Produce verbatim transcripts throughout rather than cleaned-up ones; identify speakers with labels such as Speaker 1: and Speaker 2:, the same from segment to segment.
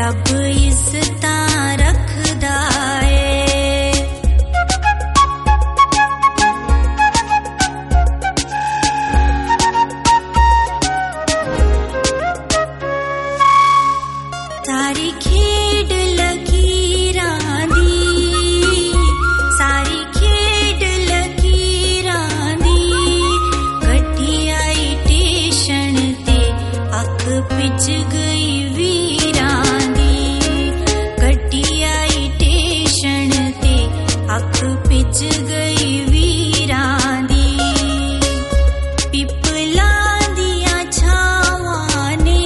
Speaker 1: रब इज्जता रखदा है। सारी खेड लकीरां दी, सारी खेड लकीरां दी, गड्डी आई स्टेशन ते अख पिच गई वीरां दी, गड्डी आई स्टेशन ते अख पिच गई वीरां दी। पिपलां दियां छावां ने,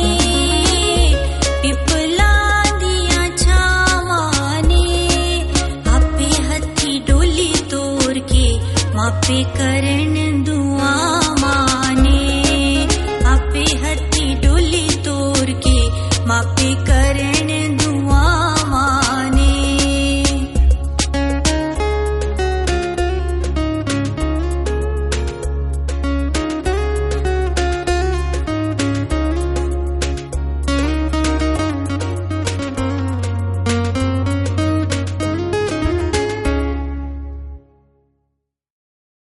Speaker 1: पिपलां दियां छावां ने, आपे हत्थी डोली तोड़ के मापे करन दुआवां ने, आपे हत्थी डोली तोड़ के मापे करन